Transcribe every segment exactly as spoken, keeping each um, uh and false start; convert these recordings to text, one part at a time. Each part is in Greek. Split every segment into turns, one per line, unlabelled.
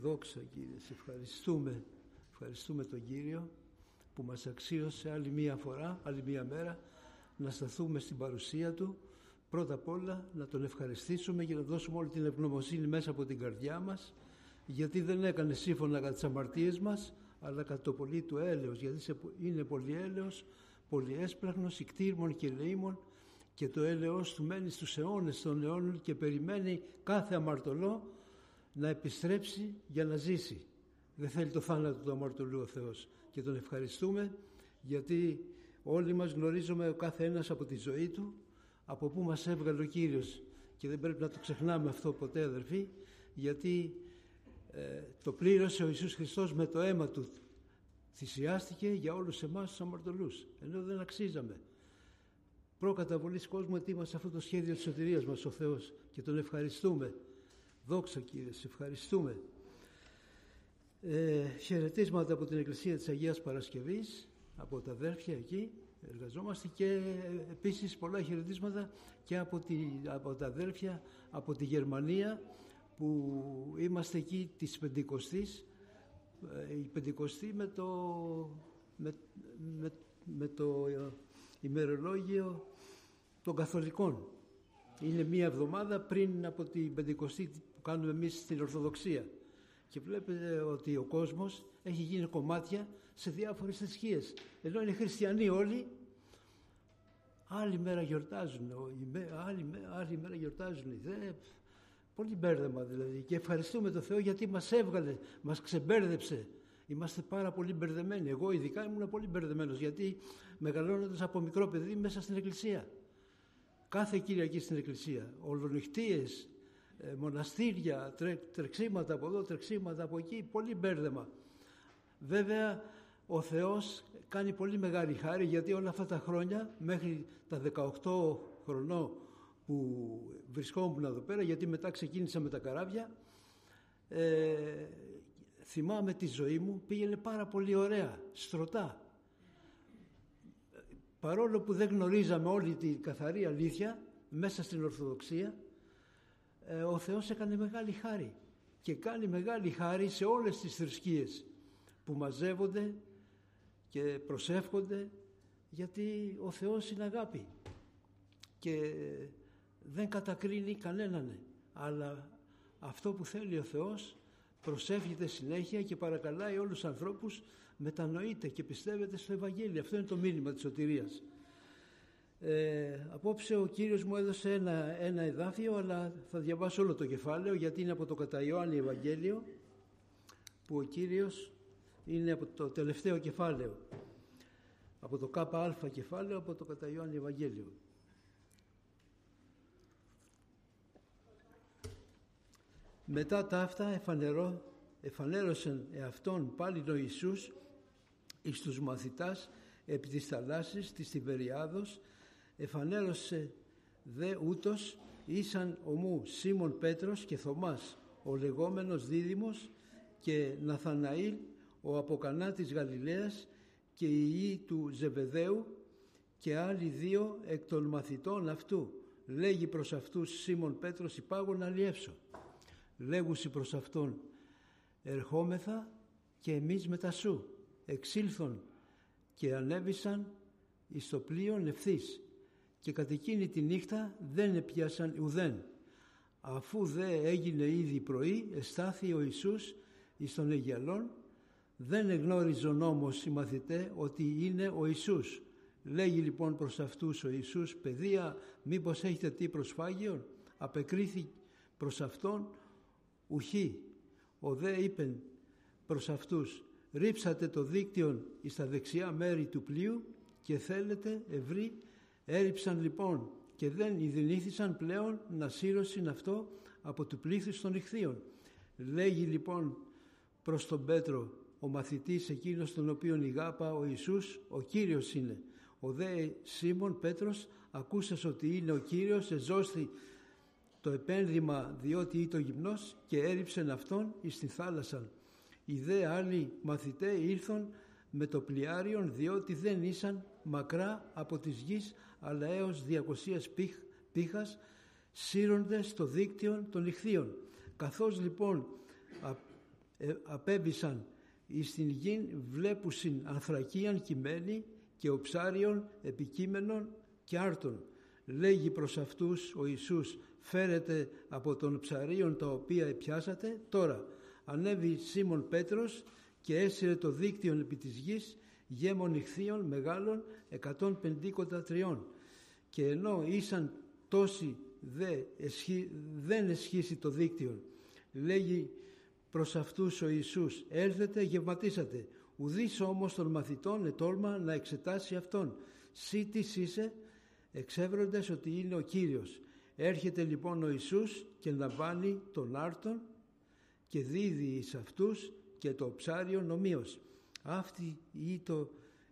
Δόξα Κύριε, σε ευχαριστούμε, ευχαριστούμε τον Κύριο που μας αξίωσε άλλη μία φορά, άλλη μία μέρα να σταθούμε στην παρουσία Του. Πρώτα απ' όλα να Τον ευχαριστήσουμε και να δώσουμε όλη την ευγνωμοσύνη μέσα από την καρδιά μας, γιατί δεν έκανε σύμφωνα κατά τις αμαρτίες μας, αλλά κατά το πολύ Του έλεος, γιατί είναι πολύ έλεος, πολύ έσπλαχνος, ικτήρμων και ελεήμων, και το έλεος Του μένει στους αιώνες των αιώνων και περιμένει κάθε αμαρτωλό να επιστρέψει για να ζήσει. Δεν θέλει το θάνατο του αμαρτωλού ο Θεός, και Τον ευχαριστούμε γιατί όλοι μας γνωρίζουμε ο κάθε ένας από τη ζωή του από πού μας έβγαλε ο Κύριος, και δεν πρέπει να το ξεχνάμε αυτό ποτέ, αδερφοί, γιατί ε, το πλήρωσε ο Ιησούς Χριστός με το αίμα Του, θυσιάστηκε για όλους εμάς τους αμαρτωλούς, ενώ δεν αξίζαμε. Προκαταβολής κόσμου ετοίμασε αυτό το σχέδιο της σωτηρίας μας ο Θεός, και Τον ευχαριστούμε. Δόξα Κύριε, σε ευχαριστούμε. Ε, χαιρετίσματα από την Εκκλησία της Αγίας Παρασκευής, από τα αδέρφια εκεί εργαζόμαστε, και επίσης πολλά χαιρετίσματα και από, τη, από τα αδέρφια από τη Γερμανία που είμαστε εκεί της Πεντηκοστής, η Πεντηκοστή με το, με, με, με το ημερολόγιο των Καθολικών. Είναι μία εβδομάδα πριν από την Πεντηκοστή που κάνουμε εμείς στην Ορθοδοξία, και βλέπετε ότι ο κόσμος έχει γίνει κομμάτια σε διάφορες θρησκείες, ενώ είναι χριστιανοί όλοι. Άλλη μέρα γιορτάζουν, άλλη, άλλη μέρα γιορτάζουν. Δε, πολύ μπέρδεμα δηλαδή, και ευχαριστούμε τον Θεό γιατί μας έβγαλε, μας ξεμπέρδεψε. Είμαστε πάρα πολύ μπερδεμένοι. Εγώ ειδικά ήμουν πολύ μπερδεμένος, γιατί μεγαλώνοντας από μικρό παιδί μέσα στην Εκκλησία, κάθε Κυριακή στην Εκκλησία, ολονυχτίες, μοναστήρια, τρε, τρεξίματα από εδώ, τρεξίματα από εκεί, πολύ μπέρδεμα. Βέβαια ο Θεός κάνει πολύ μεγάλη χάρη, γιατί όλα αυτά τα χρόνια, μέχρι τα δεκαοκτώ χρονών που βρισκόμουν εδώ πέρα, γιατί μετά ξεκίνησα με τα καράβια, ε, θυμάμαι τη ζωή μου πήγαινε πάρα πολύ ωραία, στρωτά. Παρόλο που δεν γνωρίζαμε όλη την καθαρή αλήθεια μέσα στην Ορθοδοξία, ε, ο Θεός έκανε μεγάλη χάρη, και κάνει μεγάλη χάρη σε όλες τις θρησκείες που μαζεύονται και προσεύχονται, γιατί ο Θεός είναι αγάπη και δεν κατακρίνει κανέναν, αλλά αυτό που θέλει ο Θεός προσεύχεται συνέχεια και παρακαλάει όλους τους ανθρώπους, μετανοείτε και πιστεύετε στο Ευαγγέλιο. Αυτό είναι το μήνυμα της σωτηρίας. Ε, απόψε ο Κύριος μου έδωσε ένα, ένα εδάφιο, αλλά θα διαβάσω όλο το κεφάλαιο, γιατί είναι από το κατά Ιωάννη Ευαγγέλιο, που ο Κύριος είναι από το τελευταίο κεφάλαιο, από το ΚΑ κεφάλαιο, από το κατά Ιωάννη Ευαγγέλιο. Μετά τα αυτά εφανερώ, εφανέρωσεν εαυτόν πάλιν ο Ιησούς εις τους μαθητάς επί της θαλάσσης της Τιβεριάδος, εφανέρωσε δε ούτως ήσαν ομού Σίμων Πέτρος και Θωμάς ο λεγόμενος Δίδυμος, και Ναθαναήλ ο από Κανά της Γαλιλαίας, και οι υιοί του Ζεβεδαίου, και άλλοι δύο εκ των μαθητών αυτού. Λέγει προς αυτούς Σίμων Πέτρος, υπάγω να αλλιεύσω. Λέγουσι προς αυτόν, ερχόμεθα και εμείς μετά σου. Εξήλθον και ανέβησαν εις το πλοίον ευθύς, και κατ' εκείνη τη νύχτα δεν έπιασαν ουδέν. Αφού δε έγινε ήδη πρωί, εστάθη ο Ιησούς εις των Αιγιαλών. Δεν εγνώριζον όμως οι μαθητέ ότι είναι ο Ιησούς. Λέγει λοιπόν προς αυτούς ο Ιησούς, παιδεία, μήπως έχετε τι προσφάγιον? Απεκρίθη προς αυτόν, ουχή. Ο δε είπεν προς αυτούς, ρίψατε το δίκτυον εις τα δεξιά μέρη του πλοίου και θέλετε ευρύ. Έριψαν λοιπόν και δεν ειδηνήθησαν πλέον να σύρωσιν αυτό από του πλήθους των ιχθύων. Λέγει λοιπόν προς τον Πέτρο ο μαθητής εκείνος τον οποίον ηγάπα ο Ιησούς, ο Κύριος είναι. Ο δε Σίμων Πέτρος, ακούσας ότι είναι ο Κύριος, εζώστη το επένδυμα διότι είτο γυμνός, και έριψεν αυτόν εις τη θάλασσαν. Οι δε άλλοι μαθητέ ήλθον με το πλοιάριον, διότι δεν ήσαν μακρά από της γης, αλλά έως διακοσίας πύχ, πύχας, σύροντες το δίκτυον των ιχθύων. Καθώς λοιπόν ε, απέβησαν εις την γην βλέπουσιν ανθρακίαν κειμένη και οψάριον επικείμενον και άρτων. Λέγει προς αυτούς ο Ιησούς, φέρετε από των ψαρίων τα οποία επιάσατε. Τώρα ανέβη Σίμων Πέτρος και έσυρε το δίκτυον επί της γης γέμων ηχθείων μεγάλων εκατόν πεντήκοντα τριών. Και ενώ ήσαν τόσοι δε εσχύ, δεν εσχίσει το δίκτυον, λέγει προς αυτούς ο Ιησούς, έλθετε γευματίσατε. Ουδής όμως των μαθητών ετόλμα να εξετάσει αυτόν. Σύ τις είσαι, εξεύροντες ότι είναι ο Κύριος. Έρχεται λοιπόν ο Ιησούς και λαμβάνει τον άρτον και δίδει εις αυτούς και το ψάριο ομοίως. Αυτή ή το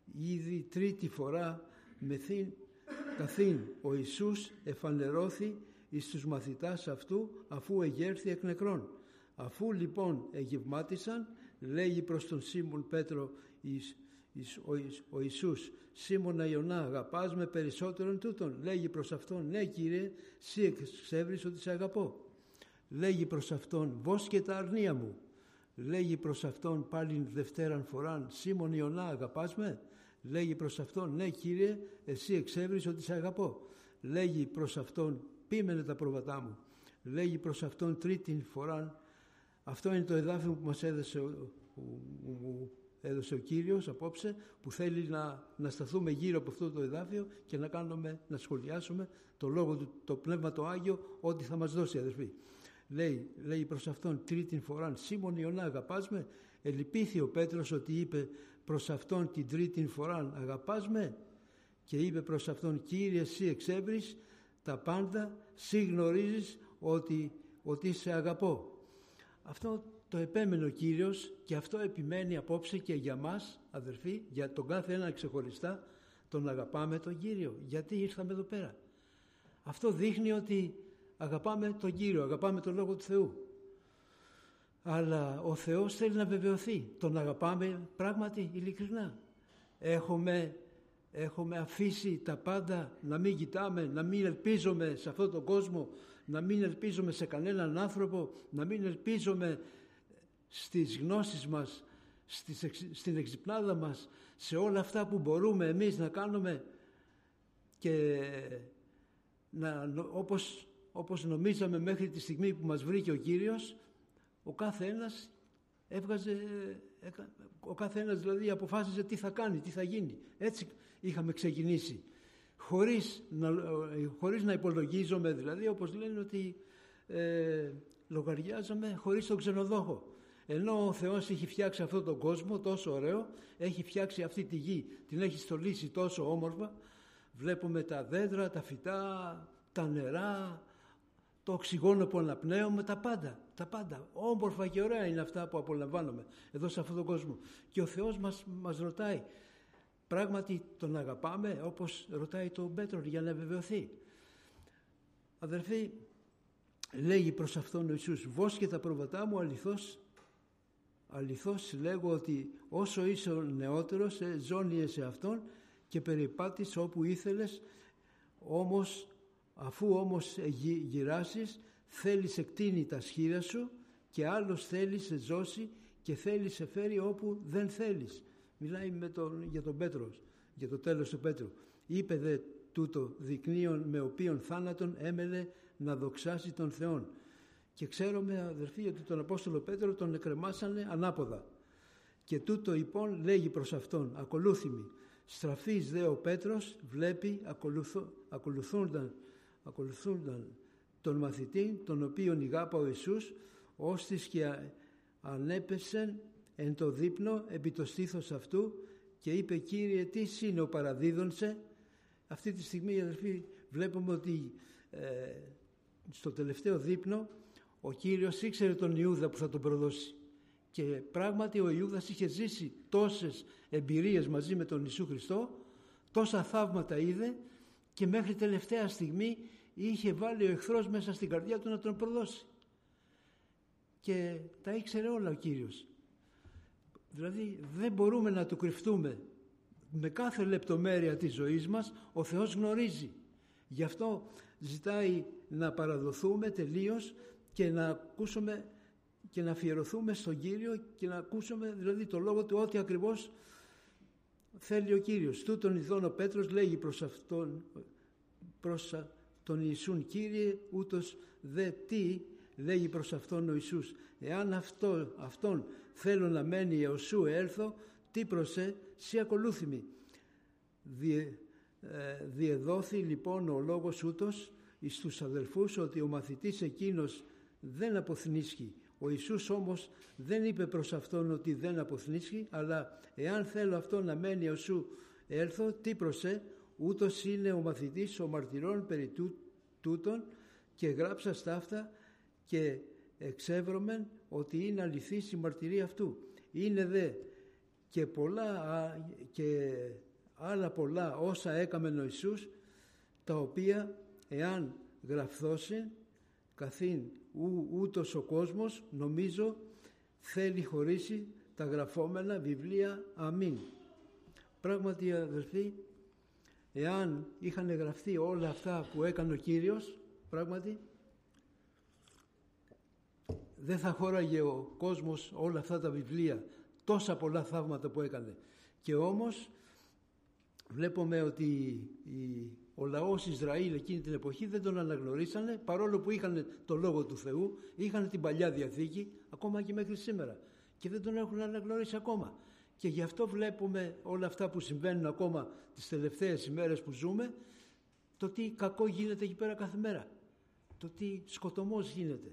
ήδη τρίτη φορά μεθύν καθήν ο Ιησούς εφανερώθη εις τους μαθητάς αυτού αφού εγέρθη εκ νεκρών. Αφού λοιπόν εγευμάτισαν, λέγει προς τον Σίμων Πέτρο εις, εις, ο, εις, ο Ιησούς, Σίμωνα Ιωνά, αγαπάς με περισσότερον τούτον? Λέγει προς αυτόν, ναι Κύριε, σύ εξεύρεις ότι σε αγαπώ. Λέγει προς αυτόν, βόσκε τα αρνία μου. Λέγει προς αυτόν πάλιν δευτέραν φοράν, Σίμων Ιωνά, αγαπάς με? Λέγει προς αυτόν, ναι Κύριε, εσύ εξεύρεις ότι σε αγαπώ. Λέγει προς αυτόν, πείμενε τα πρόβατά μου. Λέγει προς αυτόν τρίτην φοράν. Αυτό είναι το εδάφιο που μας έδωσε ο, ο, ο, έδωσε ο Κύριος απόψε, που θέλει να, να σταθούμε γύρω από αυτό το εδάφιο και να κάνουμε, να σχολιάσουμε το λόγο του, το Πνεύμα το Άγιο, ό,τι θα μας δώσει, αδερφοί. Λέει, λέει προς αυτόν τρίτην φοράν, Σίμων Ιωνά, αγαπάς με? Ελυπήθη ο Πέτρος ότι είπε προς αυτόν την τρίτην φοράν, αγαπάς με? Και είπε προς αυτόν, Κύριε, εσύ εξεύρεις τα πάντα, εσύ γνωρίζεις ότι, ότι σε αγαπώ. Αυτό το επέμενε ο Κύριος και αυτό επιμένει απόψε και για μας, αδερφοί, για τον κάθε ένα ξεχωριστά, τον αγαπάμε τον Κύριο. Γιατί ήρθαμε εδώ πέρα? Αυτό δείχνει ότι αγαπάμε τον Κύριο, αγαπάμε τον Λόγο του Θεού. Αλλά ο Θεός θέλει να βεβαιωθεί. Τον αγαπάμε πράγματι ειλικρινά? Έχουμε, έχουμε αφήσει τα πάντα, να μην κοιτάμε, να μην ελπίζουμε σε αυτόν τον κόσμο, να μην ελπίζουμε σε κανέναν άνθρωπο, να μην ελπίζουμε στις γνώσεις μας, στις, στην εξυπνάδα μας, σε όλα αυτά που μπορούμε εμείς να κάνουμε και να, όπως, όπως νομίζαμε μέχρι τη στιγμή που μας βρήκε ο Κύριος, ο κάθε ένας έβγαζε, ο κάθε ένας δηλαδή αποφάσιζε τι θα κάνει, τι θα γίνει. Έτσι είχαμε ξεκινήσει. Χωρίς να, χωρίς να υπολογίζομαι, δηλαδή, όπως λένε ότι ε, λογαριάζομαι χωρίς τον ξενοδόχο. Ενώ ο Θεός έχει φτιάξει αυτόν τον κόσμο τόσο ωραίο, έχει φτιάξει αυτή τη γη, την έχει στολίσει τόσο όμορφα, βλέπουμε τα δέντρα, τα φυτά, τα νερά, το οξυγόνο που αναπνέουμε, τα πάντα, τα πάντα. Όμορφα και ωραία είναι αυτά που απολαμβάνουμε εδώ σε αυτόν τον κόσμο. Και ο Θεός μας, μας ρωτάει, πράγματι τον αγαπάμε, όπως ρωτάει τον Πέτρο για να βεβαιωθεί. Αδερφοί, λέγει προς αυτόν ο Ιησούς, βόσκε τα προβατά μου, αληθώς, αληθώς λέγω ότι όσο είσαι ο νεότερος, ε, ζώνιε σε αυτόν και περιπάτης όπου ήθελες, όμως αφού όμως γυ, γυράσεις, θέλεις εκτείνει τα σχήρα σου και άλλος θέλει σε ζώσει και θέλει σε φέρει όπου δεν θέλεις. Μιλάει με τον, για τον Πέτρο, για το τέλος του Πέτρου. Είπε δε τούτο δεικνύον με οποίον θάνατον έμελε να δοξάσει τον Θεόν. Και ξέρουμε, αδερφοί, ότι τον Απόστολο Πέτρο τον εκρεμάσανε ανάποδα. Και τούτο λοιπόν λέγει προς αυτόν, ακολούθημη. Στραφής δε ο Πέτρος βλέπει ακολουθώ, ακολουθούνταν, ακολουθούνταν τον μαθητή, τον οποίον ηγάπα ο Ιησούς, ώστις και ανέπεσεν εν το δείπνο επί το στήθος αυτού και είπε, Κύριε, τι είναι ο παραδίδων σε? Αυτή τη στιγμή, αδερφοί, βλέπουμε ότι ε, στο τελευταίο δείπνο ο Κύριος ήξερε τον Ιούδα που θα τον προδώσει. Και πράγματι ο Ιούδας είχε ζήσει τόσες εμπειρίες μαζί με τον Ιησού Χριστό, τόσα θαύματα είδε και μέχρι τελευταία στιγμή είχε βάλει ο εχθρός μέσα στην καρδιά του να τον προδώσει. Και τα ήξερε όλα ο Κύριος. Δηλαδή δεν μπορούμε να του κρυφτούμε. Με κάθε λεπτομέρεια της ζωής μας ο Θεός γνωρίζει. Γι' αυτό ζητάει να παραδοθούμε τελείως και να ακούσουμε και να αφιερωθούμε στον Κύριο και να ακούσουμε δηλαδή το λόγο του ό,τι ακριβώς θέλει ο Κύριος. Τούτον ειδών ο Πέτρος λέγει προς αυτόν, προς τον Ιησούν, Κύριε, ούτως δε τι λέγει προς αυτόν ο Ιησούς. Εάν αυτό, αυτόν θέλω να μένει έως σου έλθω, τι προσέ, σύ ακολούθημη. Διε, ε, διεδόθη λοιπόν ο λόγος ούτως εις τους αδελφούς ότι ο μαθητής εκείνος δεν αποθνίσκει. Ο Ιησούς όμως δεν είπε προς αυτόν ότι δεν αποθνίσκει, αλλά εάν θέλω αυτό να μένει έως σου έλθω, τι προσέ, ούτως είναι ο μαθητής ο μαρτυρών περί τού, τούτων, και γράψα στα αυτά και εξεύρωμεν ότι είναι αληθής η μαρτυρία αυτού. Είναι δε και πολλά και άλλα πολλά όσα έκαμεν ο Ιησούς, τα οποία εάν γραφθώσει καθήν ού, ούτως ο κόσμος, νομίζω θέλει χωρίσει τα γραφόμενα βιβλία. Αμήν. Πράγματι αδελφοί, εάν είχαν γραφτεί όλα αυτά που έκανε ο Κύριος, πράγματι δεν θα χώραγε ο κόσμος όλα αυτά τα βιβλία, τόσα πολλά θαύματα που έκανε. Και όμως βλέπουμε ότι η, ο λαός Ισραήλ εκείνη την εποχή δεν τον αναγνωρίσανε, παρόλο που είχαν το Λόγο του Θεού, είχαν την Παλιά Διαθήκη, ακόμα και μέχρι σήμερα, και δεν τον έχουν αναγνωρίσει ακόμα. Και γι' αυτό βλέπουμε όλα αυτά που συμβαίνουν ακόμα τις τελευταίες ημέρες που ζούμε, το τι κακό γίνεται εκεί πέρα κάθε μέρα, το τι σκοτωμός γίνεται.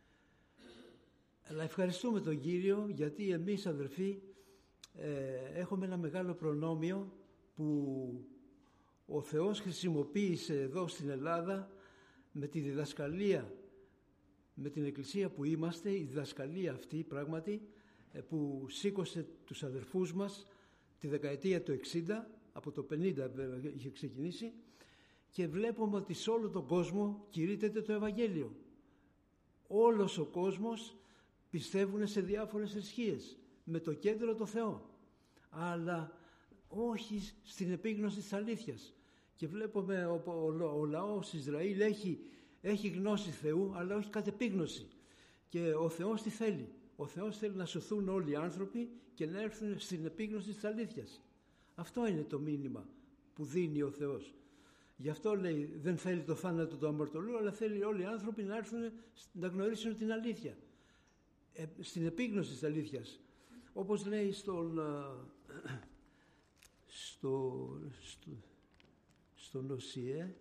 Αλλά ευχαριστούμε τον Κύριο, γιατί εμείς αδελφοί ε, έχουμε ένα μεγάλο προνόμιο που ο Θεός χρησιμοποίησε εδώ στην Ελλάδα με τη διδασκαλία, με την εκκλησία που είμαστε, η διδασκαλία αυτή πράγματι που σήκωσε τους αδερφούς μας τη δεκαετία του εξήντα, από το πενήντα είχε ξεκινήσει, και βλέπουμε ότι σε όλο τον κόσμο κηρύττεται το Ευαγγέλιο. Όλος ο κόσμος πιστεύουν σε διάφορες θρησκείες, με το κέντρο το Θεό, αλλά όχι στην επίγνωση της αλήθειας. Και βλέπουμε ο, ο, ο λαός Ισραήλ έχει, έχει γνώση Θεού, αλλά όχι κατ' επίγνωση. Και ο Θεός τι θέλει? Ο Θεός θέλει να σωθούν όλοι οι άνθρωποι και να έρθουν στην επίγνωση της αλήθειας. Αυτό είναι το μήνυμα που δίνει ο Θεός. Γι' αυτό λέει δεν θέλει το θάνατο του αμαρτωλού, αλλά θέλει όλοι οι άνθρωποι να έρθουν να γνωρίσουν την αλήθεια, ε, στην επίγνωση της αλήθειας. Όπως λέει στον, στο, στο, στον Οσιέ,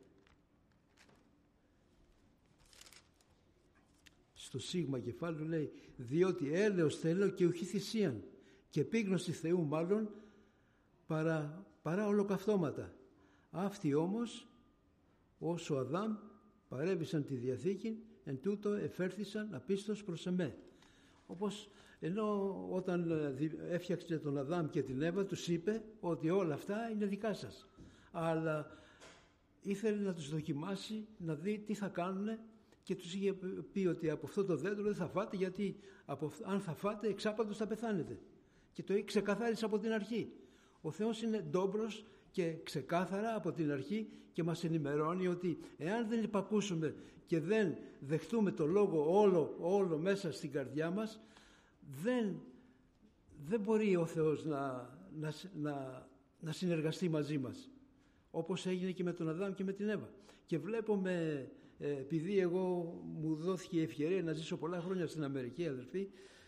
στο σίγμα κεφάλαιο λέει, διότι έλεος θέλω και ουχή θυσίαν, και επίγνωση Θεού μάλλον παρά, παρά ολοκαυτώματα. Αυτοί όμως όσο Αδάμ παρέβησαν τη Διαθήκη, εν τούτο εφέρθησαν απίστως προς εμέ. Όπως ενώ όταν έφτιαξε τον Αδάμ και την Εύα, τους είπε ότι όλα αυτά είναι δικά σας, αλλά ήθελε να τους δοκιμάσει, να δει τι θα κάνουν, και τους είχε πει ότι από αυτό το δέντρο δεν θα φάτε, γιατί από, αν θα φάτε εξάπαντος θα πεθάνετε. Και το ξεκαθάρισε από την αρχή. Ο Θεός είναι ντόμπρος και ξεκάθαρα από την αρχή και μας ενημερώνει ότι εάν δεν υπακούσουμε και δεν δεχτούμε το λόγο όλο, όλο μέσα στην καρδιά μας, δεν, δεν μπορεί ο Θεός να, να, να, να συνεργαστεί μαζί μας, όπως έγινε και με τον Αδάμ και με την Εύα. Και βλέπουμε, επειδή εγώ μου δόθηκε η ευκαιρία να ζήσω πολλά χρόνια στην Αμερική, αδελφοί,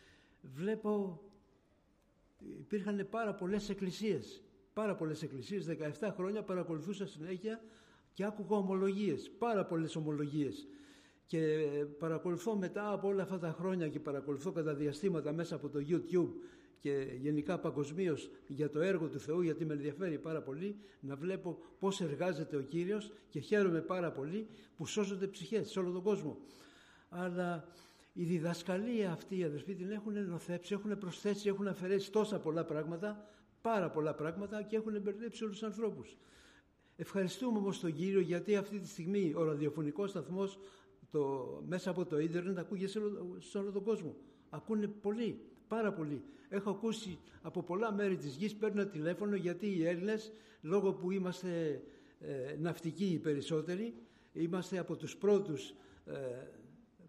βλέπω υπήρχαν πάρα πολλές εκκλησίες, πάρα πολλές εκκλησίες, δεκαεπτά χρόνια παρακολουθούσα συνέχεια και άκουγα ομολογίες, πάρα πολλές ομολογίες, και παρακολουθώ μετά από όλα αυτά τα χρόνια και παρακολουθώ κατά διαστήματα μέσα από το YouTube και γενικά παγκοσμίως για το έργο του Θεού, γιατί με ενδιαφέρει πάρα πολύ να βλέπω πώς εργάζεται ο Κύριος, και χαίρομαι πάρα πολύ που σώζονται ψυχές σε όλο τον κόσμο. Αλλά η διδασκαλία αυτή, αδελφοί, την έχουν ενωθέψει, έχουν προσθέσει, έχουν αφαιρέσει τόσα πολλά πράγματα, πάρα πολλά πράγματα, και έχουν μπερδέψει όλους τους ανθρώπους. Ευχαριστούμε όμως τον Κύριο, γιατί αυτή τη στιγμή ο ραδιοφωνικός σταθμός το, μέσα από το ίντερνετ ακούγεται σε όλο, σε όλο τον κόσμο. Ακούνε πολλοί, πάρα πολλοί. Έχω ακούσει από πολλά μέρη της γης, παίρνω τηλέφωνο, γιατί οι Έλληνες, λόγω που είμαστε ε, ναυτικοί οι περισσότεροι, είμαστε από τους πρώτους ε,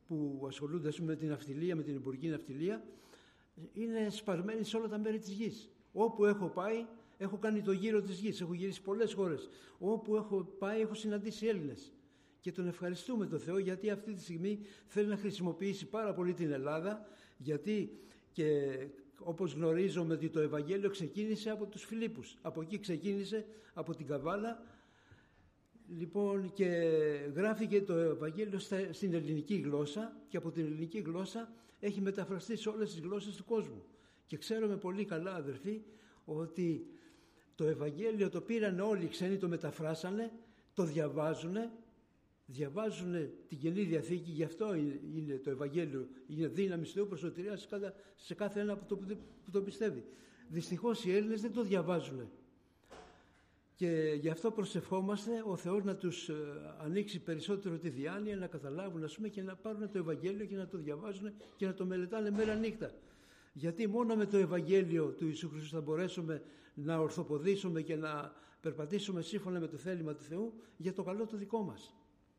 που ασχολούνται με την ναυτιλία, με την εμπορική ναυτιλία, είναι σπαρμένοι σε όλα τα μέρη της γης. Όπου έχω πάει, έχω κάνει το γύρο της γης, έχω γυρίσει πολλές χώρες. Όπου έχω πάει, έχω συναντήσει Έλληνες. Και τον ευχαριστούμε τον Θεό, γιατί αυτή τη στιγμή θέλει να χρησιμοποιήσει πάρα πολύ την Ελλάδα, γιατί και όπως γνωρίζουμε ότι το Ευαγγέλιο ξεκίνησε από τους Φιλίππους. Από εκεί ξεκίνησε, από την Καβάλα. Λοιπόν, και γράφηκε το Ευαγγέλιο στην ελληνική γλώσσα και από την ελληνική γλώσσα έχει μεταφραστεί σε όλες τις γλώσσες του κόσμου. Και ξέρουμε πολύ καλά, αδερφοί, ότι το Ευαγγέλιο το πήραν όλοι οι ξένοι, το μεταφράσανε, το διαβάζουνε, διαβάζουν την Καινή Διαθήκη, γι' αυτό είναι το Ευαγγέλιο, είναι δύναμη Θεού προς σωτηρία σε κάθε ένα που το, που το πιστεύει. Δυστυχώς οι Έλληνες δεν το διαβάζουν. Και γι' αυτό προσευχόμαστε ο Θεός να τους ανοίξει περισσότερο τη διάνοια, να καταλάβουν, ας πούμε, και να πάρουν το Ευαγγέλιο και να το διαβάζουν και να το μελετάνε μέρα νύχτα. Γιατί μόνο με το Ευαγγέλιο του Ιησού Χριστού θα μπορέσουμε να ορθοποδήσουμε και να περπατήσουμε σύμφωνα με το θέλημα του Θεού για το καλό το δικό μας.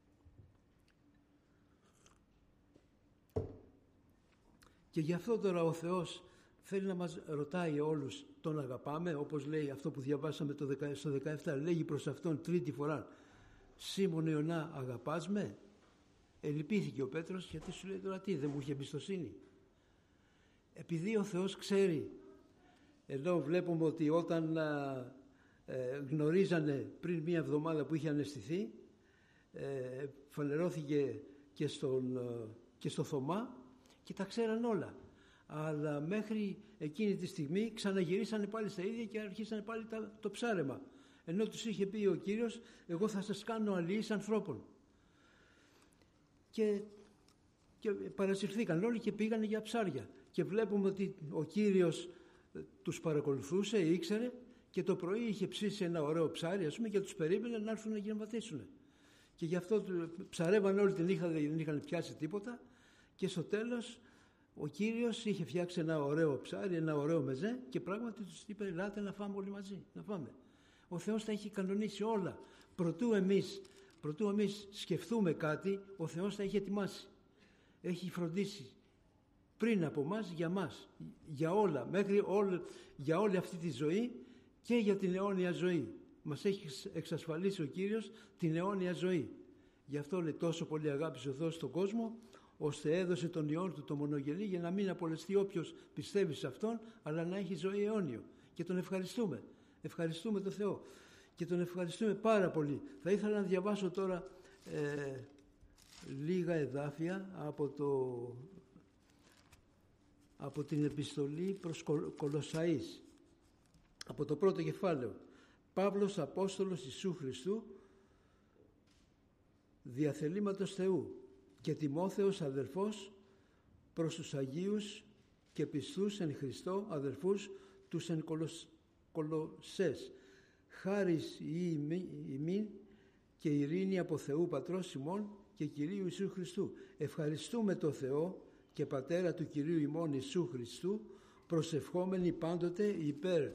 Και γι' αυτό τώρα ο Θεός θέλει να μας ρωτάει όλους, τον αγαπάμε, όπως λέει αυτό που διαβάσαμε το δεκα, στο δεκαεπτά, λέγει προς αυτόν τρίτη φορά, Σίμων Ιωνά, αγαπάς με? Ελυπήθηκε ο Πέτρος, γιατί σου λέει τώρα τι, δεν μου είχε εμπιστοσύνη? Επειδή ο Θεός ξέρει, εδώ βλέπουμε ότι όταν α, ε, γνωρίζανε πριν μία εβδομάδα που είχε αναισθηθεί, ε, φανερώθηκε και, στον, ε, και στο Θωμά και τα ξέραν όλα. Αλλά μέχρι εκείνη τη στιγμή ξαναγυρίσανε πάλι στα ίδια και αρχίσανε πάλι τα, το ψάρεμα. Ενώ τους είχε πει ο Κύριος, εγώ θα σας κάνω αλληλείς ανθρώπων. Και, και παρασυρθήκαν όλοι και πήγανε για ψάρια. Και βλέπουμε ότι ο Κύριος τους παρακολουθούσε, ήξερε, και το πρωί είχε ψήσει ένα ωραίο ψάρι, ας πούμε, και τους περίμενε να έρθουν να γεμματίσουν. Και γι' αυτό ψαρεύαν όλη την νύχτα, δεν είχαν πιάσει τίποτα, και στο τέλος ο Κύριος είχε φτιάξει ένα ωραίο ψάρι, ένα ωραίο μεζέ, και πράγματι τους είπε, ελάτε να φάμε όλοι μαζί, να φάμε. Ο Θεός τα έχει κανονίσει όλα. Προτού εμείς, προτού εμείς σκεφτούμε κάτι, ο Θεός τα έχει ετοιμάσει. Έχει φροντίσει πριν από μας για μας, για όλα, μέχρι όλη, για όλη αυτή τη ζωή και για την αιώνια ζωή. Μας έχει εξασφαλίσει ο Κύριος την αιώνια ζωή. Γι' αυτό λέει, τόσο πολύ αγάπησε ο Θεός στον κόσμο, ώστε έδωσε τον Υιόν του το μονογενή, για να μην απολεστεί όποιος πιστεύει σε Αυτόν, αλλά να έχει ζωή αιώνιο. Και τον ευχαριστούμε. Ευχαριστούμε τον Θεό. Και τον ευχαριστούμε πάρα πολύ. Θα ήθελα να διαβάσω τώρα ε, λίγα εδάφια από, το, από την επιστολή προς Κολοσσαείς. Από το πρώτο κεφάλαιο. Παύλος, Απόστολος Ιησού Χριστού, διαθελήματος Θεού, και Τιμόθεος αδελφός προς τους Αγίους και πιστούς εν Χριστώ αδελφούς τους εν Κολοσσές. Χάρις ή ημίν και ειρήνη από Θεού Πατρός ημών και Κυρίου Ιησού Χριστού. Ευχαριστούμε το Θεό και Πατέρα του Κυρίου ημών Ιησού Χριστού, προσευχόμενοι πάντοτε υπέρ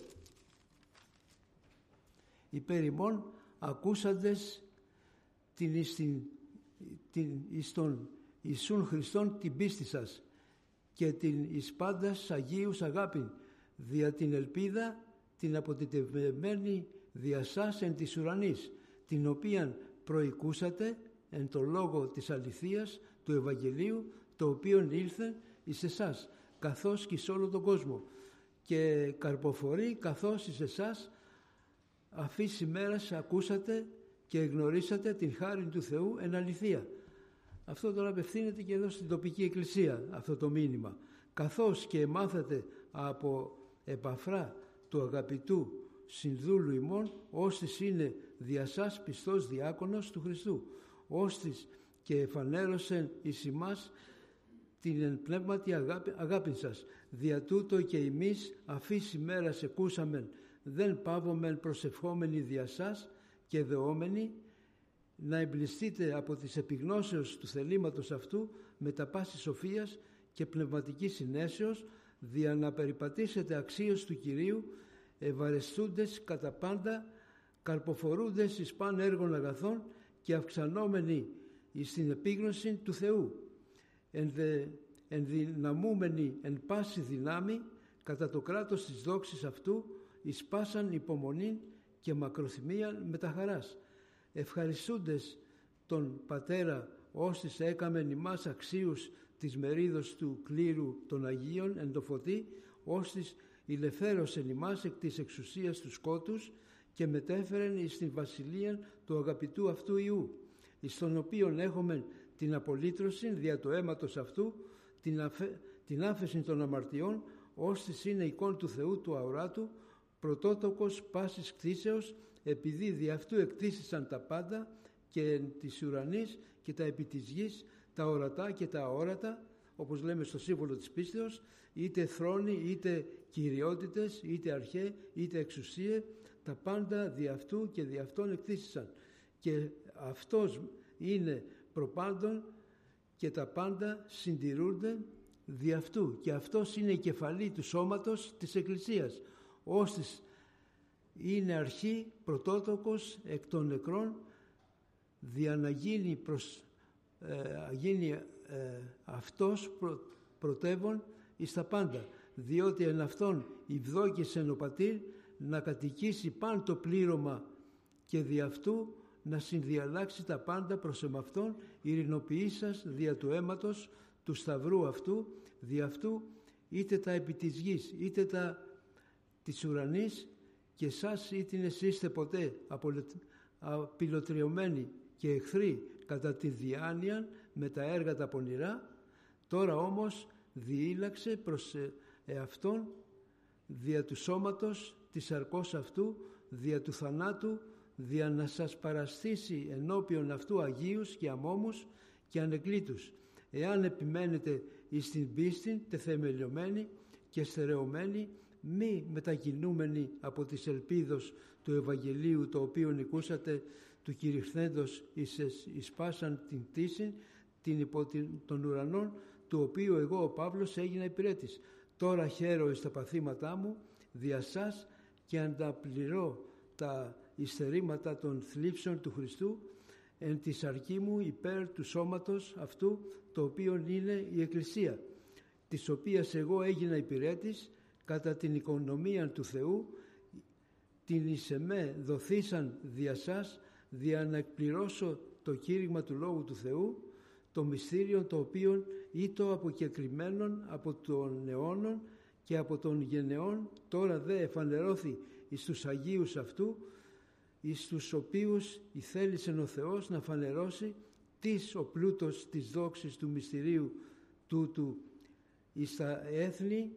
υπέρ ημών, ακούσαντες την εις την την εις τον Ιησούν Χριστόν την πίστη σας και την εις πάντας Αγίους αγάπη, δια την ελπίδα την αποτιτευμένη δια σας εν της ουρανής, την οποίαν προηκούσατε εν το λόγο της αληθείας του Ευαγγελίου, το οποίον ήλθε εις εσάς καθώς και σε όλο τον κόσμο, και καρποφορεί καθώς εις εσάς αφής ημέρας ακούσατε και γνωρίσατε την χάρη του Θεού εν αληθεία. Αυτό τώρα απευθύνεται και εδώ στην τοπική εκκλησία, αυτό το μήνυμα. Καθώς και μάθατε από Επαφρά του αγαπητού συνδούλου ημών, ώστις είναι δια σας πιστός διάκονος του Χριστού, ώστις και εφανέρωσεν εις ημάς την εν πνεύματι αγάπη, αγάπη σας. Δια τούτο και εμείς αφής ημέρας εκούσαμεν, δεν πάβομεν προσευχόμενοι δια σας και δεόμενοι, να εμπληστείτε από τις επιγνώσεως του θελήματος αυτού με τα πάση σοφίας και πνευματικής συνέσεως, δια να περιπατήσετε αξίως του Κυρίου, ευαρεστούντες κατά πάντα, καρποφορούντες εις παν έργων αγαθών και αυξανόμενοι εις την επίγνωση του Θεού, ενδυναμούμενοι εν πάση δυνάμει, κατά το κράτος της δόξης αυτού, εις πάσαν υπομονήν και μακροθυμίαν με τα χαράς, ευχαριστούντες τον Πατέρα, ώστις έκαμεν ημάς αξίους της μερίδος του κλήρου των Αγίων εν το φωτί, ώστις ηλευθέρωσεν ημάς εκ της εξουσίας του σκότους και μετέφερεν εις την βασιλεία του αγαπητού αυτού Υιού, εις τον οποίον έχουμε την απολύτρωση δια του αίματος αυτού, την, αφε, την άφεση των αμαρτιών, ώστις είναι εικόν του Θεού του αοράτου, πρωτότοκος πάσης κτήσεως, επειδή δι' αυτού εκτίσησαν τα πάντα και εν της ουρανής και τα επί της γης, τα ορατά και τα αόρατα, όπως λέμε στο σύμβολο της πίστεως, είτε θρόνοι, είτε κυριότητες, είτε αρχαί, είτε εξουσίε, τα πάντα δι' αυτού και δι' αυτόν εκτίσησαν. Και αυτός είναι προπάντων και τα πάντα συντηρούνται δι' αυτού. Και αυτός είναι η κεφαλή του σώματος της Εκκλησίας, ώστις είναι αρχή πρωτότοκος εκ των νεκρών, δια να γίνει, προς, ε, γίνει ε, αυτός πρω, πρωτεύων εις τα πάντα, διότι εν αυτόν ευδόκησεν ο Πατήρ να κατοικήσει παν το πλήρωμα και δι' αυτού να συνδιαλλάξει τα πάντα προς εμαυτόν, ειρηνοποιήσας δια του αίματος του σταυρού αυτού, δι' αυτού είτε τα επί της γης είτε τα της ουρανής, και εσάς ήτινες είστε ποτέ απειλωτριωμένοι και εχθροί κατά τη διάνοια με τα έργα τα πονηρά, τώρα όμως διήλαξε προς εαυτόν δια του σώματος της σαρκός αυτού, δια του θανάτου, δια να σας παραστήσει ενώπιον αυτού αγίους και αμόμους και ανεκλήτους, εάν επιμένετε εις την πίστη τεθεμελιωμένοι και στερεωμένοι, μη μετακινούμενοι από τις ελπίδος του Ευαγγελίου, το οποίο νικούσατε του κηρυχθέντος εις πάσαν την κτήση την υπό των ουρανών, του οποίου εγώ ο Παύλος έγινα υπηρέτης. Τώρα χαίρω εις τα παθήματά μου δια σας και ανταπληρώ τα υστερήματα των θλίψεων του Χριστού εν τη σαρκή μου υπέρ του σώματος αυτού, το οποίο είναι η Εκκλησία, της οποίας εγώ έγινα υπηρέτης κατά την οικονομία του Θεού, την εις εμέ δοθήσαν δια σας, δια να εκπληρώσω το κήρυγμα του Λόγου του Θεού, το μυστήριο το οποίο ήτο αποκεκριμένον από των αιώνων και από των γενεών, τώρα δε εφανερώθη εις τους Αγίους αυτού, εις τους οποίους ηθέλησεν ο Θεός να φανερώσει τις ο πλούτος της δόξης του μυστηρίου τούτου εις τα έθνη,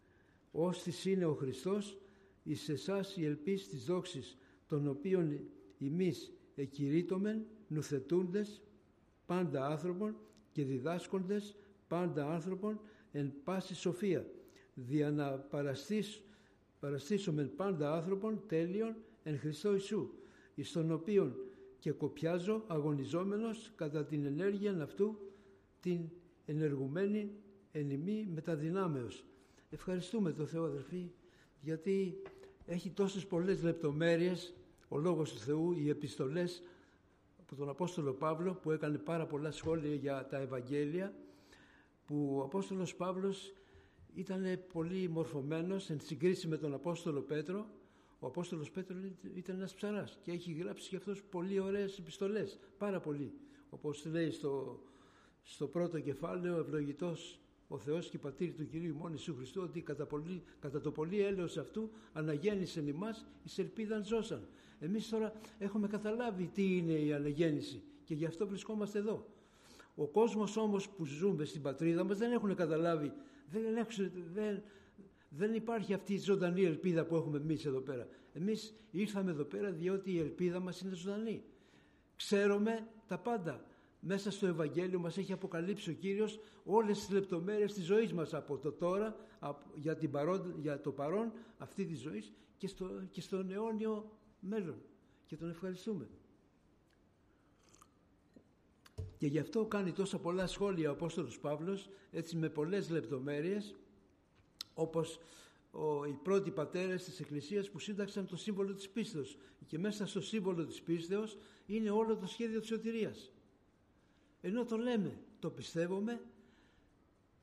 ώστις είναι ο Χριστός, εις εσάς η ελπίς της δόξης, των οποίων εμείς εκηρύττωμεν νουθετούντες πάντα άνθρωπον και διδάσκοντες πάντα άνθρωπον εν πάση σοφία, δια να παραστήσ, παραστήσομεν πάντα άνθρωπον τέλειον εν Χριστώ Ιησού, εις τον οποίον και κοπιάζω αγωνιζόμενος κατά την ενέργεια αυτού την ενεργουμένη εν ημί μεταδυνάμεως. Ευχαριστούμε τον Θεό, αδελφοί, γιατί έχει τόσες πολλές λεπτομέρειες ο Λόγος του Θεού, οι επιστολές από τον Απόστολο Παύλο, που έκανε πάρα πολλά σχόλια για τα Ευαγγέλια, που ο Απόστολος Παύλος ήταν πολύ μορφωμένος εν συγκρίση με τον Απόστολο Πέτρο. Ο Απόστολος Πέτρο ήταν ένας ψαράς και έχει γράψει και αυτός πολύ ωραίες επιστολές, πάρα πολύ, όπως λέει στο, στο πρώτο κεφάλαιο, ευλογητός ο Θεός και Πατήρ του Κυρίου ημών Ιησού Χριστού, ότι κατά, πολύ, κατά το πολύ έλεος αυτού αναγέννησεν ημάς εις ελπίδαν ζώσαν. Εμείς τώρα έχουμε καταλάβει τι είναι η αναγέννηση και γι' αυτό βρισκόμαστε εδώ. Ο κόσμος όμως που ζούμε στην πατρίδα μας δεν έχουν καταλάβει, δεν, δεν, δεν υπάρχει αυτή η ζωντανή ελπίδα που έχουμε εμείς εδώ πέρα. Εμείς ήρθαμε εδώ πέρα διότι η ελπίδα μας είναι ζωντανή. Ξέρουμε τα πάντα. Μέσα στο Ευαγγέλιο μας έχει αποκαλύψει ο Κύριος όλες τις λεπτομέρειες της ζωής μας, από το τώρα, για, την παρόν, για το παρόν αυτή τη ζωή και, στο, και στον αιώνιο μέλλον. Και τον ευχαριστούμε. Και γι' αυτό κάνει τόσα πολλά σχόλια ο Απόστολος Παύλος, έτσι με πολλές λεπτομέρειες, όπως ο, οι πρώτοι πατέρες της Εκκλησίας που σύνταξαν το σύμβολο της πίστεως. Και μέσα στο σύμβολο της πίστεως είναι όλο το σχέδιο της σωτηρίας. Ενώ το λέμε, το πιστεύουμε,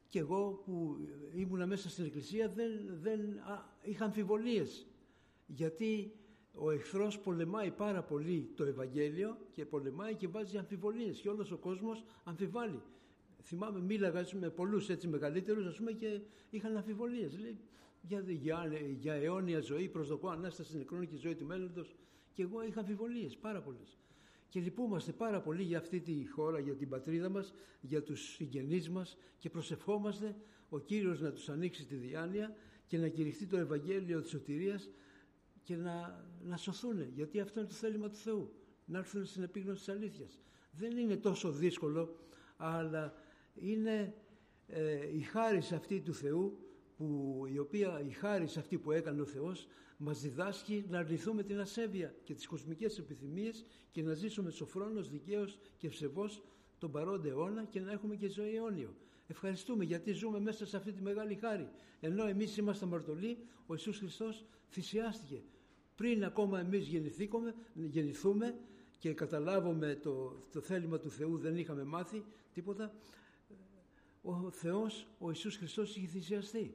και εγώ που ήμουνα μέσα στην εκκλησία δεν, δεν α, είχα αμφιβολίες, γιατί ο εχθρός πολεμάει πάρα πολύ το Ευαγγέλιο και πολεμάει και βάζει αμφιβολίες και όλος ο κόσμος αμφιβάλλει. Θυμάμαι, μίλαγα με πολλούς έτσι μεγαλύτερους, ας πούμε, και είχαν αμφιβολίες. Λέει, για, για, για αιώνια ζωή, προσδοκώ Ανάσταση νεκρών και ζωή του μέλλοντος. Και εγώ είχα αμφιβολίες, πάρα πολλές. Και λυπούμαστε πάρα πολύ για αυτή τη χώρα, για την πατρίδα μας, για τους συγγενείς μας και προσευχόμαστε ο Κύριος να τους ανοίξει τη διάνοια και να κηρυχθεί το Ευαγγέλιο της σωτηρίας και να, να σωθούν, γιατί αυτό είναι το θέλημα του Θεού, να έρθουν στην επίγνωση της αλήθειας. Δεν είναι τόσο δύσκολο, αλλά είναι ε, η χάρις αυτή του Θεού, που, η οποία η χάρις αυτή που έκανε ο Θεός μας διδάσκει να αρνηθούμε την ασέβεια και τις κοσμικές επιθυμίες και να ζήσουμε σοφρόνος, δικαίος και ευσεβώς τον παρόντα αιώνα και να έχουμε και ζωή αιώνιο. Ευχαριστούμε γιατί ζούμε μέσα σε αυτή τη μεγάλη χάρη. Ενώ εμείς είμαστε αμαρτωλοί, ο Ιησούς Χριστός θυσιάστηκε. Πριν ακόμα εμείς γεννηθούμε και καταλάβουμε το, το θέλημα του Θεού, δεν είχαμε μάθει τίποτα, ο Θεός, ο Ιησούς Χριστός είχε θυσιαστεί.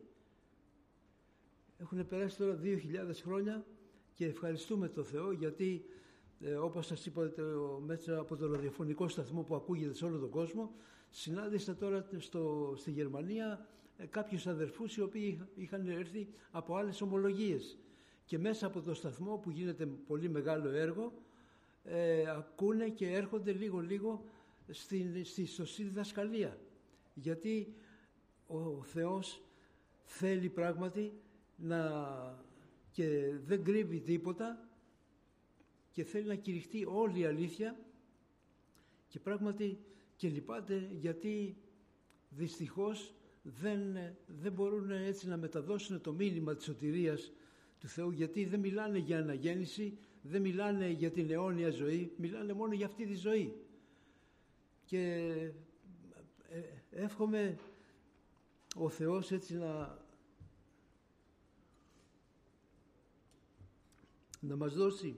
Έχουν περάσει τώρα δύο χιλιάδες χρόνια και ευχαριστούμε τον Θεό, γιατί ε, όπως σας είπα μέσα από το ραδιοφωνικό σταθμό που ακούγεται σε όλο τον κόσμο, συνάντησα τώρα στο, στη Γερμανία ε, κάποιους αδερφούς οι οποίοι είχαν έρθει από άλλες ομολογίες και μέσα από το σταθμό που γίνεται πολύ μεγάλο έργο ε, ακούνε και έρχονται λίγο λίγο στην, στη σωστή διδασκαλία, γιατί ο Θεός θέλει πράγματι να, και δεν κρύβει τίποτα και θέλει να κηρυχτεί όλη η αλήθεια και πράγματι και λυπάται γιατί δυστυχώς δεν, δεν μπορούν έτσι να μεταδώσουν το μήνυμα της σωτηρίας του Θεού, γιατί δεν μιλάνε για αναγέννηση, δεν μιλάνε για την αιώνια ζωή, μιλάνε μόνο για αυτή τη ζωή. Και εύχομαι ο Θεός έτσι να να μας δώσει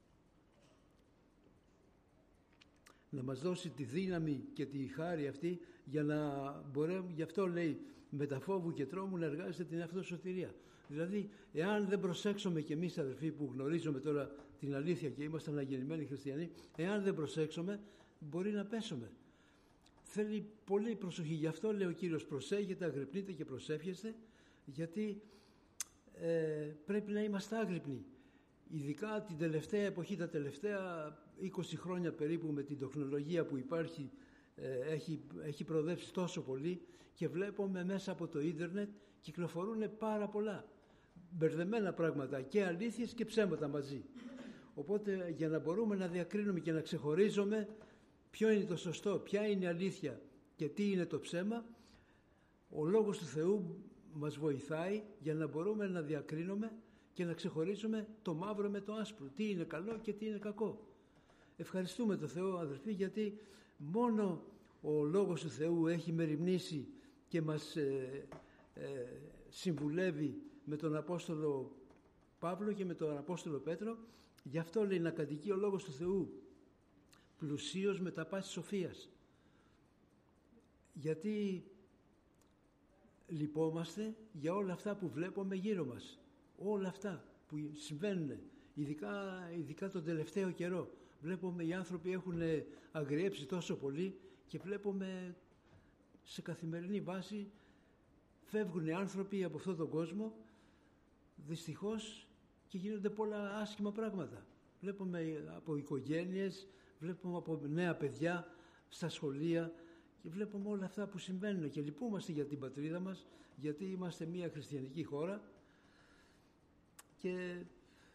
να μας δώσει τη δύναμη και τη χάρη αυτή για να μπορέσουμε, γι' αυτό λέει με τα φόβου και τρόμου να εργάζεται την αυτοσωτηρία. Δηλαδή, εάν δεν προσέξουμε κι εμείς αδερφοί που γνωρίζουμε τώρα την αλήθεια και είμαστε αναγεννημένοι χριστιανοί, εάν δεν προσέξουμε μπορεί να πέσουμε. Θέλει πολύ προσοχή, γι' αυτό λέει ο Κύριος, προσέχετε, αγρυπνείτε και προσεύχεστε, γιατί ε, πρέπει να είμαστε άγρυπνοι. Ειδικά την τελευταία εποχή, τα τελευταία είκοσι χρόνια περίπου, με την τεχνολογία που υπάρχει, ε, έχει, έχει προοδεύσει τόσο πολύ και βλέπουμε μέσα από το ίντερνετ κυκλοφορούν πάρα πολλά μπερδεμένα πράγματα και αλήθειες και ψέματα μαζί. Οπότε για να μπορούμε να διακρίνουμε και να ξεχωρίζουμε ποιο είναι το σωστό, ποια είναι η αλήθεια και τι είναι το ψέμα, ο Λόγος του Θεού μας βοηθάει για να μπορούμε να διακρίνουμε και να ξεχωρίζουμε το μαύρο με το άσπρο, τι είναι καλό και τι είναι κακό. Ευχαριστούμε τον Θεό αδελφοί, γιατί μόνο ο Λόγος του Θεού έχει μεριμνήσει και μας ε, ε, συμβουλεύει με τον Απόστολο Παύλο και με τον Απόστολο Πέτρο. Γι' αυτό λέει να κατοικεί ο Λόγος του Θεού πλουσίως με τα πάση σοφίας, γιατί λυπόμαστε για όλα αυτά που βλέπουμε γύρω μας, όλα αυτά που συμβαίνουν, ειδικά, ειδικά τον τελευταίο καιρό. Βλέπουμε οι άνθρωποι έχουν αγριέψει τόσο πολύ και βλέπουμε σε καθημερινή βάση φεύγουν οι άνθρωποι από αυτόν τον κόσμο δυστυχώς και γίνονται πολλά άσχημα πράγματα. Βλέπουμε από οικογένειες, βλέπουμε από νέα παιδιά στα σχολεία και βλέπουμε όλα αυτά που συμβαίνουν και λυπούμαστε για την πατρίδα μας, γιατί είμαστε μια χριστιανική χώρα και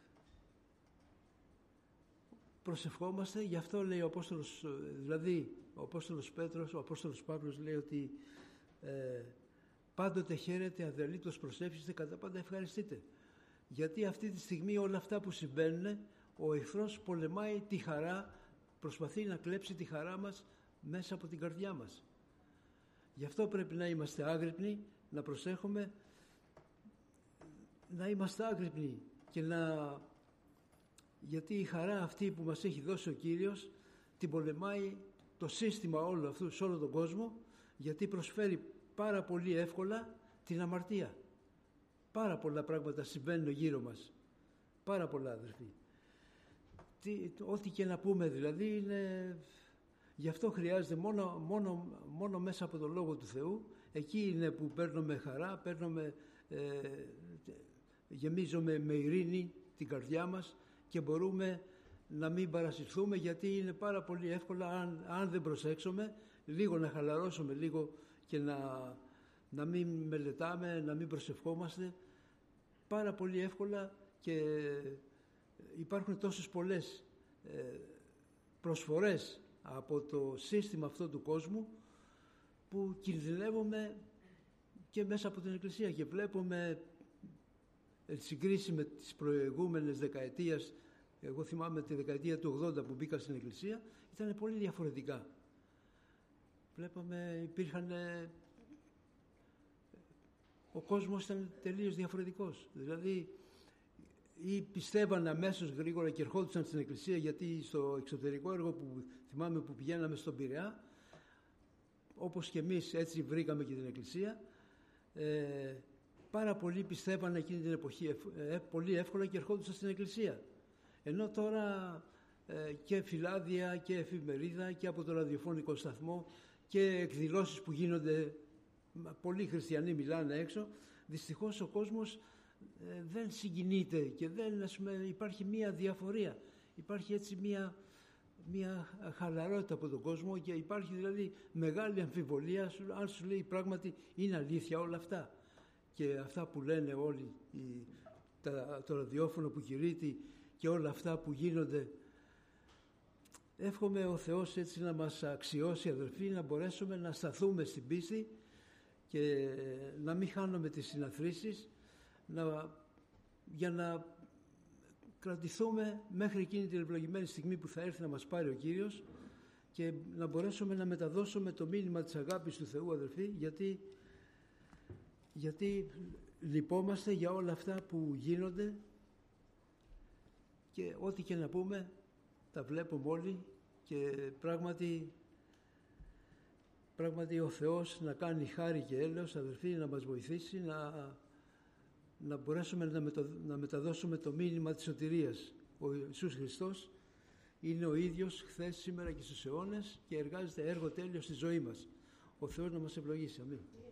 προσευχόμαστε. Γι' αυτό λέει ο Απόστολος, δηλαδή ο Απόστολος Πέτρος, ο Απόστολος Παύλος λέει ότι ε, πάντοτε χαίρετε, αδελήτως προσεύχεστε, κατά πάντα ευχαριστείτε. Γιατί αυτή τη στιγμή όλα αυτά που συμβαίνουν, ο εχθρός πολεμάει τη χαρά, προσπαθεί να κλέψει τη χαρά μας μέσα από την καρδιά μας. Γι' αυτό πρέπει να είμαστε άγρυπνοι, να προσέχουμε, να είμαστε άγρυπνοι και να... γιατί η χαρά αυτή που μας έχει δώσει ο Κύριος την πολεμάει το σύστημα όλο αυτού σε όλο τον κόσμο, γιατί προσφέρει πάρα πολύ εύκολα την αμαρτία. Πάρα πολλά πράγματα συμβαίνουν γύρω μας. Πάρα πολλά, αδερφοί. Τι, ό,τι και να πούμε δηλαδή είναι... Γι' αυτό χρειάζεται μόνο, μόνο, μόνο μέσα από τον Λόγο του Θεού. Εκεί είναι που παίρνουμε χαρά, παίρνουμε, ε, γεμίζουμε με ειρήνη την καρδιά μας και μπορούμε να μην παρασυρθούμε, γιατί είναι πάρα πολύ εύκολα, αν, αν δεν προσέξουμε, λίγο να χαλαρώσουμε λίγο και να, να μην μελετάμε, να μην προσευχόμαστε, πάρα πολύ εύκολα, και υπάρχουν τόσες πολλές ε, προσφορές από το σύστημα αυτό του κόσμου που κινδυνεύουμε και μέσα από την Εκκλησία, και βλέπουμε συγκρίση με τις προηγούμενες δεκαετίες. Εγώ θυμάμαι τη δεκαετία του ογδόντα που μπήκα στην Εκκλησία, ήταν πολύ διαφορετικά. Βλέπαμε, υπήρχαν, ο κόσμος ήταν τελείως διαφορετικός. Δηλαδή, ή πιστεύαν αμέσως γρήγορα και ερχόντουσαν στην Εκκλησία, γιατί στο εξωτερικό έργο που θυμάμαι που πηγαίναμε στον Πειραιά, όπως και εμείς έτσι βρήκαμε και την Εκκλησία, ε, πάρα πολλοί πιστεύαν εκείνη την εποχή ε, πολύ εύκολα και ερχόντουσαν στην Εκκλησία. Ενώ τώρα ε, και φυλάδια και εφημερίδα και από το ραδιοφωνικό σταθμό και εκδηλώσεις που γίνονται, πολλοί χριστιανοί μιλάνε έξω, δυστυχώς ο κόσμος ε, δεν συγκινείται και δεν, ας πούμε, υπάρχει μία διαφορία. Υπάρχει έτσι μία, μία χαλαρότητα από τον κόσμο, και υπάρχει δηλαδή μεγάλη αμφιβολία αν σου λέει πράγματι είναι αλήθεια όλα αυτά. Και αυτά που λένε όλοι, οι, τα, το ραδιόφωνο που κηρύττει και όλα αυτά που γίνονται. Εύχομαι ο Θεός έτσι να μας αξιώσει, αδελφοί, να μπορέσουμε να σταθούμε στην πίστη και να μην χάνουμε τις συναθρήσεις, να, για να κρατηθούμε μέχρι εκείνη την ευλογημένη στιγμή που θα έρθει να μας πάρει ο Κύριος, και να μπορέσουμε να μεταδώσουμε το μήνυμα της αγάπης του Θεού, αδελφοί, γιατί, γιατί λυπόμαστε για όλα αυτά που γίνονται, και ό,τι και να πούμε τα βλέπουμε όλοι, και πράγματι, πράγματι ο Θεός να κάνει χάρη και έλεος, αδελφοί, να μας βοηθήσει να, να μπορέσουμε να, μετα, να μεταδώσουμε το μήνυμα της σωτηρίας. Ο Ιησούς Χριστός είναι ο ίδιος χθες, σήμερα και στους αιώνες, και εργάζεται έργο τέλειο στη ζωή μας. Ο Θεός να μας ευλογήσει. Αμήν.